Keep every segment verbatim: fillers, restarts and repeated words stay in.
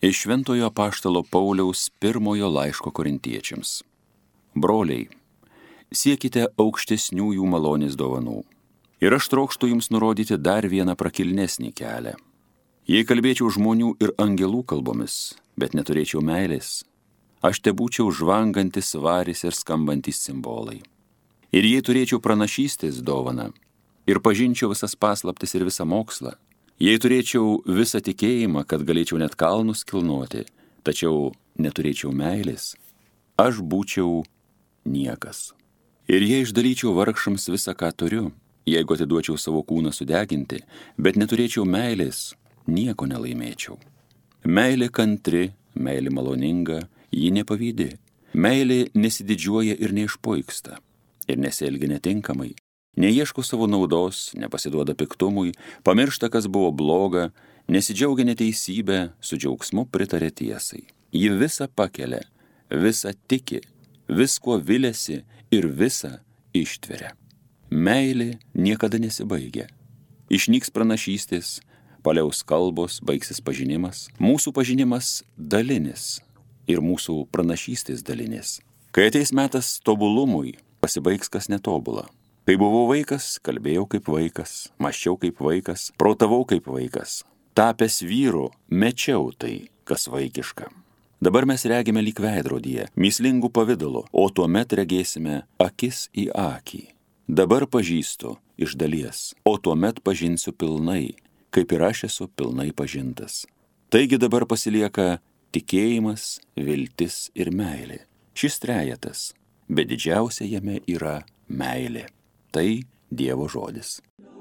Iš Šventojo apaštalo Pauliaus pirmojo laiško korintiečiams. Broliai, siekite aukštesniųjų malonės dovanų. Ir aš trokštu jums nurodyti dar vieną prakilnesnį kelią. Jei kalbėčiau žmonių ir angelų kalbomis, bet neturėčiau meilės, aš tebūčiau žvangantis varis ir skambantis simbolai. Ir jei turėčiau pranašystės dovaną, ir pažinčiau visas paslaptis ir visą mokslą, jei turėčiau visą tikėjimą, kad galėčiau net kalnus kilnoti, tačiau neturėčiau meilės, aš būčiau niekas. Ir jei išdalyčiau vargšams visą, ką turiu, jeigu atiduočiau savo kūną sudeginti, bet neturėčiau meilės, nieko nelaimėčiau. Meilė kantri, meilė maloninga, ji nepavydi. Meilė nesididžiuoja ir neišpuiksta, ir nesielgia netinkamai. Neieško savo naudos, nepasiduoda piktumui, pamiršta, kas buvo bloga, nesidžiaugia neteisybę, su džiaugsmu pritarė tiesai. Ji visą pakelia, visą tiki, visko viliasi ir visą ištveria. Meilė niekada nesibaigia. Išnyks pranašystės, paliaus kalbos, baigsis pažinimas. Mūsų pažinimas dalinis ir mūsų pranašystės dalinis. Kai ateis metas tobulumui, pasibaigs kas netobula. Kai buvau vaikas, kalbėjau kaip vaikas, mąsčiau kaip vaikas, protavau kaip vaikas. Tapęs vyru, mečiau tai, kas vaikiška. Dabar mes regime lyg veidrodyje, mįslingų pavidalu, o tuomet regėsime akis į akį. Dabar pažįstu iš dalies, o tuomet pažinsiu pilnai, kaip ir aš esu pilnai pažintas. Taigi dabar pasilieka tikėjimas, viltis ir meilė. Šis trejetas, bet didžiausia jame yra meilė. Tai Dievo žodis.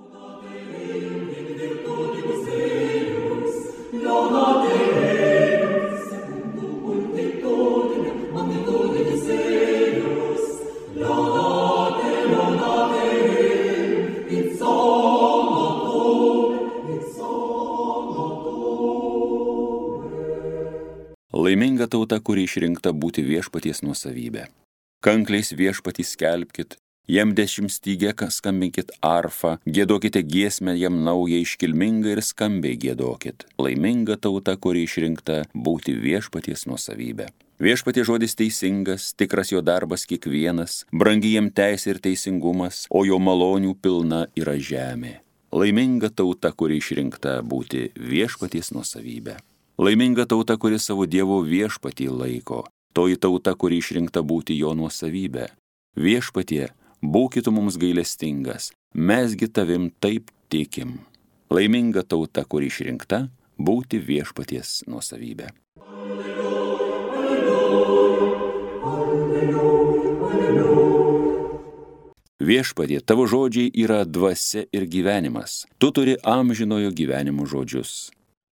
Laiminga tauta, kuri išrinkta būti viešpaties nuosavybė. Kankliais viešpatį skelbkit, jam dešimtstygę skambinkit arfą, giedokite giesmę jam naują, iškilmingą ir skambiai giedokit. Laiminga tauta, kuri išrinkta būti viešpaties nuosavybė. Viešpaties žodis teisingas, tikras jo darbas kiekvienas, brangi jam teisė ir teisingumas, o jo malonių pilna yra žemė. Laiminga tauta, kuri išrinkta būti viešpaties nuosavybė. Laiminga tauta, kuri savo Dievo viešpatį laiko. Toji tauta, kuri išrinkta būti jo nuosavybė. Viešpatie, būkit mums gailestingas, mesgi tavim taip tikim. Laiminga tauta, kuri išrinkta būti viešpaties nuosavybė. Viešpatie, tavo žodžiai yra dvasia ir gyvenimas. Tu turi amžinojo gyvenimo žodžius.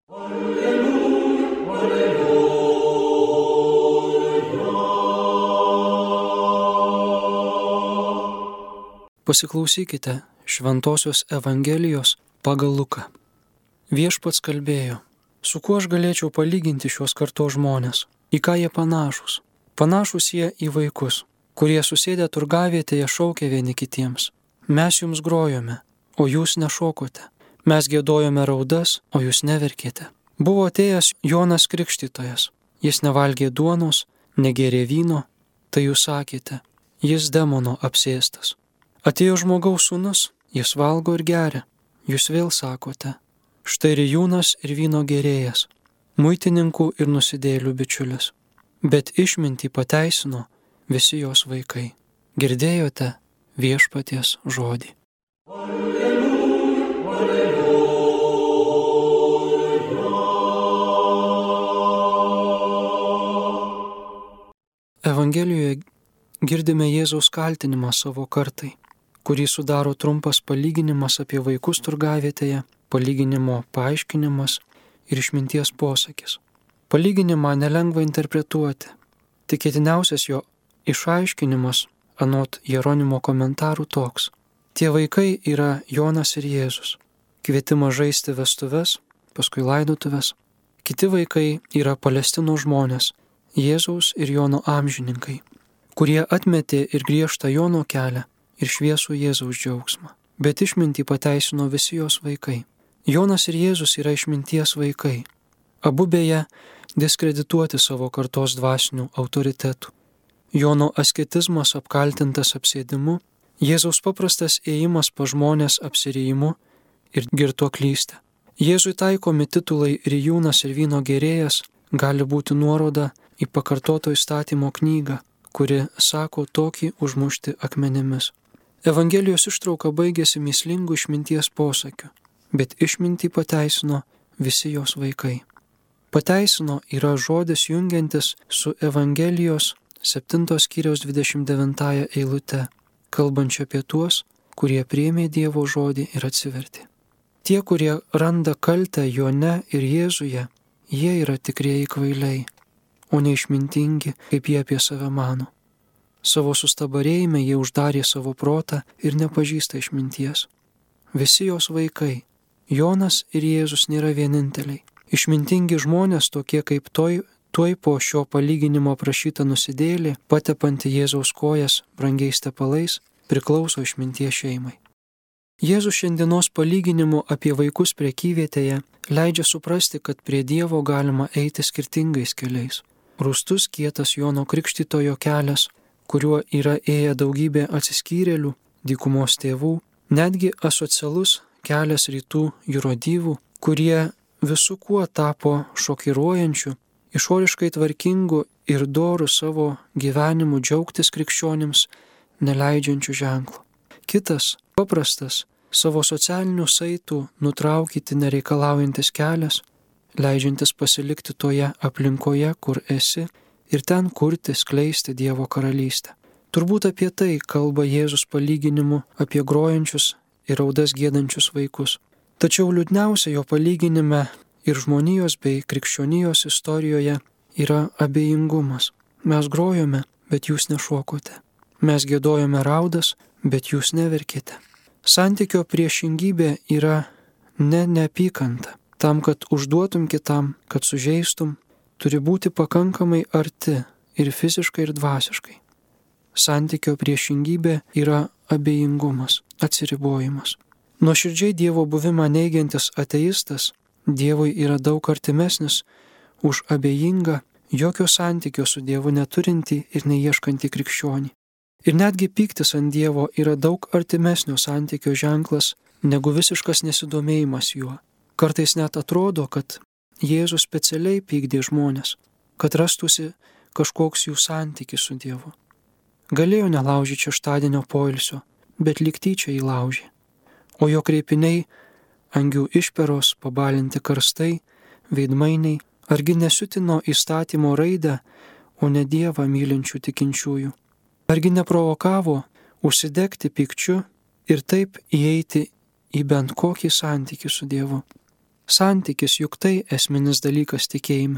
Pasiklausykite Šventosios Evangelijos pagal Luką. Viešpats kalbėjo, su kuo aš galėčiau palyginti šios kartos žmonės, į ką jie panašus. Panašus jie į vaikus, kurie susėdę turgavietėje šaukia vieni kitiems. Mes jums grojome, o jūs nešokote. Mes giedojome raudas, o jūs neverkėte. Buvo atėjęs Jonas Krikštytojas. Jis nevalgė duonos, negėrė vyno, tai jūs sakėte, jis demono apsėstas. Atėjo žmogaus sūnus, jis valgo ir geria. Jūs vėl sakote, štai rijūnas ir vyno gėrėjas, muitininkų ir nusidėjėlių bičiulis. Bet išmintį pateisino visi jos vaikai. Girdėjote viešpaties žodį. Alleluja, alleluja. Evangelijoje girdime Jėzaus kaltinimą savo kartai, kurį sudaro trumpas palyginimas apie vaikus turgavietėje, palyginimo paaiškinimas ir išminties posakis. Palyginimą nelengva interpretuoti. Tikėtiniausias jo išaiškinimas, anot Jeronimo komentarų toks. Tie vaikai yra Jonas ir Jėzus. Kvietimas žaisti vestuves, paskui laidotuves. Kiti vaikai yra Palestino žmonės, Jėzaus ir Jono amžininkai, kurie atmetė ir griežtą Jono kelią ir šviesų Jėzaus džiaugsmą. Bet išmintį pateisino visi jos vaikai. Jonas ir Jėzus yra išminties vaikai. Abu beje diskredituoti savo kartos dvasinių autoritetų. Jono asketizmas apkaltintas apsėdimu, Jėzaus paprastas ėjimas pa žmonės apsirijimu ir girtuoklystė. Jėzui taikomi titulai rijūnas ir vyno gėrėjas gali būti nuoroda į pakartoto įstatymo knygą, kuri sako tokį užmušti akmenimis. Evangelijos ištrauka baigėsi mįslingu išminties posakiu, bet išmintį pateisino visi jos vaikai. Pateisino yra žodis jungiantis su Evangelijos septintos skyriaus dvidešimt devintąją eilute, kalbančia apie tuos, kurie priėmė Dievo žodį ir atsivertė. Tie, kurie randa kaltę Jone ir Jėzuje, jie yra tikrieji kvailiai, o ne išmintingi, kaip jie apie save mano. Savo sustabarėjime jie uždarė savo protą ir nepažįsta išminties. Visi jos vaikai, Jonas ir Jėzus nėra vieninteliai. Išmintingi žmonės, tokie kaip toj, tuoj po šio palyginimo prašyta nusidėlė, patepanti Jėzaus kojas brangiais tepalais, priklauso išminties šeimai. Jėzus šiandienos palyginimu apie vaikus prekyvietėje leidžia suprasti, kad prie Dievo galima eiti skirtingais keliais. Rūstus kietas Jono Krikštytojo kelias, kuriuo yra ėję daugybė atsiskyrėlių, dykumos tėvų, netgi asocialus kelias rytų jurodyvų, kurie visų kuo tapo šokiruojančių, išoriškai tvarkingų ir dorų savo gyvenimu džiaugtis krikščionims neleidžiančių ženklų. Kitas, paprastas, savo socialinių saitų nutraukyti nereikalaujantis kelias, leidžiantis pasilikti toje aplinkoje, kur esi, ir ten kurti, skleisti Dievo karalystę. Turbūt apie tai kalba Jėzus palyginimu apie grojančius ir raudas giedančius vaikus. Tačiau liūdniausia jo palyginime ir žmonijos bei krikščionijos istorijoje yra abejingumas. Mes grojome, bet jūs nešokote. Mes giedojome raudas, bet jūs neverkite. Santykio priešingybė yra ne neapykanta. Tam, kad užduotum kitam, kad sužeistum, turi būti pakankamai arti ir fiziškai, ir dvasiškai. Santykio priešingybė yra abejingumas, atsiribojimas. Nuoširdžiai Dievo buvimą neigiantis ateistas Dievui yra daug artimesnis už abejingą, jokio santykio su Dievu neturintį ir neieškantį krikščionį. Ir netgi pyktis ant Dievo yra daug artimesnio santykio ženklas negu visiškas nesidomėjimas juo. Kartais net atrodo, kad Jėzus specialiai pykdė žmonės, kad rastųsi kažkoks jų santykis su Dievu. Galėjo nelaužyti šeštadienio poilsio, bet lyg tyčia įlaužė. O jo kreipiniai, angių išperos, pabalinti karstai, veidmainiai, argi nesiutino įstatymo raidę, o ne Dievą mylinčių tikinčiųjų. Argi neprovokavo užsidegti pykčiu ir taip įeiti į bent kokį santykį su Dievu. Santykis juk tai esminis dalykas tikėjime.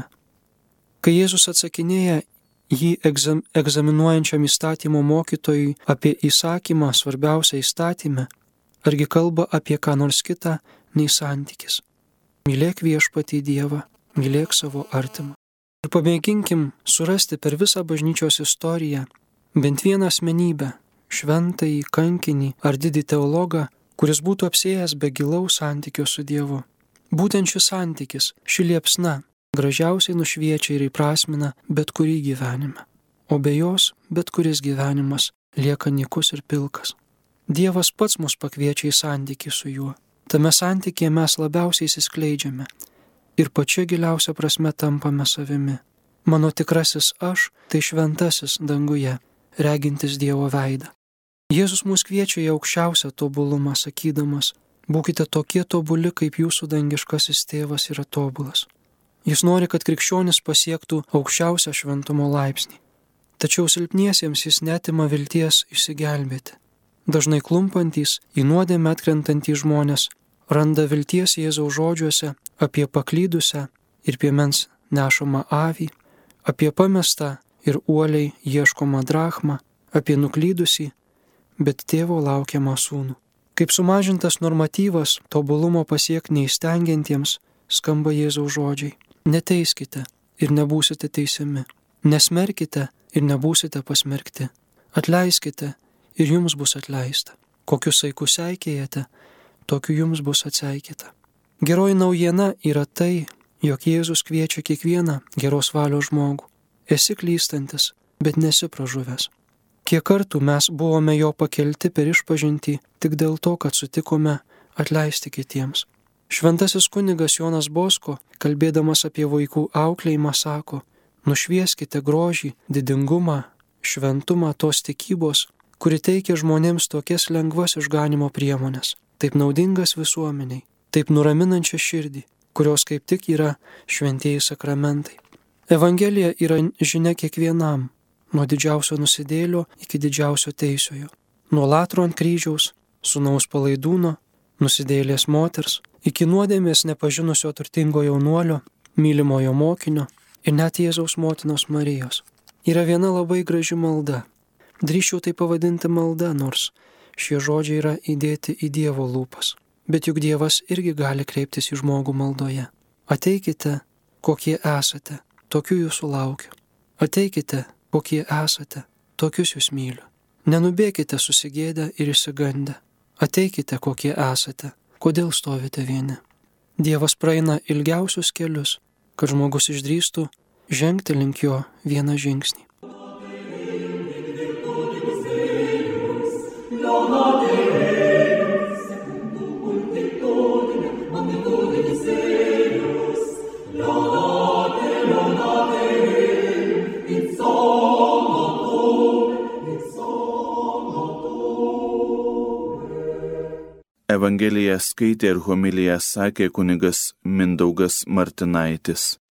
Kai Jėzus atsakinėja jį egzam, egzaminuojančiam įstatymo mokytojui apie įsakymą svarbiausią įstatymę, argi kalba apie ką nors kitą nei santykis. Mylėk viešpatį Dievą, mylėk savo artimą. Ir pamėginkim surasti per visą bažnyčios istoriją bent vieną asmenybę, šventąjį, kankinį ar didį teologą, kuris būtų apsėjęs be gilaus santykio su Dievu. Būtent šis santykis, ši liepsna, gražiausiai nušviečia ir įprasmina bet kurį gyvenimą, o be jos bet kuris gyvenimas lieka nykus ir pilkas. Dievas pats mus pakviečia į santykį su juo. Tame santykėje mes labiausiai įsiskleidžiame ir pačia giliausia prasme tampame savimi. Mano tikrasis aš tai šventasis danguje, regintis Dievo veidą. Jėzus mus kviečia į aukščiausią tobulumą, sakydamas: būkite tokie tobuli, kaip jūsų dangiškasis tėvas yra tobulas. Jis nori, kad krikščionis pasiektų aukščiausią šventumo laipsnį. Tačiau silpniesiems jis netima vilties išsigelbėti. Dažnai klumpantys, į nuodėmę atkrentantys žmonės randa vilties Jėzaus žodžiuose apie paklydusią ir piemens nešamą avį, apie pamestą ir uoliai ieškomą drachmą, apie nuklydusį, bet tėvo laukiamą sūnų. Kaip sumažintas normatyvas tobulumo pasiekti neįstengiantiems skamba Jėzaus žodžiai: neteiskite ir nebūsite teisiami, nesmerkite ir nebūsite pasmerkti, atleiskite ir jums bus atleista. Kokius saikus seikėjate, tokiu jums bus atseikėta. Geroji naujiena yra tai, jog Jėzus kviečia kiekvieną geros valios žmogų. Esi klystantis, bet nesi pražuvęs. Kiek kartų mes buvome jo pakelti per išpažintį tik dėl to, kad sutikome atleisti kitiems. Šventasis kunigas Jonas Bosko, kalbėdamas apie vaikų auklėjimą, sako: nušvieskite grožį, didingumą, šventumą tos tikybos, kuri teikia žmonėms tokias lengvas išganimo priemonės, taip naudingas visuomeniai, taip nuraminančią širdį, kurios kaip tik yra šventieji sakramentai. Evangelija yra žinia kiekvienam, nuo didžiausio nusidėlio iki didžiausio teisiojo, nuo latro ant kryžiaus, sūnaus palaidūno, nusidėlės moters, iki nuodėmės nepažinusio turtingo jaunuolio, mylimojo mokinio ir net Jėzaus motinos Marijos. Yra viena labai graži malda. Drįsčiau tai pavadinti malda, nors šie žodžiai yra įdėti į Dievo lūpas. Bet juk Dievas irgi gali kreiptis į žmogų maldoje. Ateikite, kokie esate, tokių jūsų laukiu. Ateikite, kokie esate, tokius jūs myliu. Nenubėkite susigėdę ir išsigandę. Ateikite, kokie esate, kodėl stovite vieni. Dievas praeina ilgiausius kelius, kad žmogus išdrįstų žengti link jo vieną žingsnį. Evangeliją skaitė ir homiliją sakė kunigas Mindaugas Martinaitis.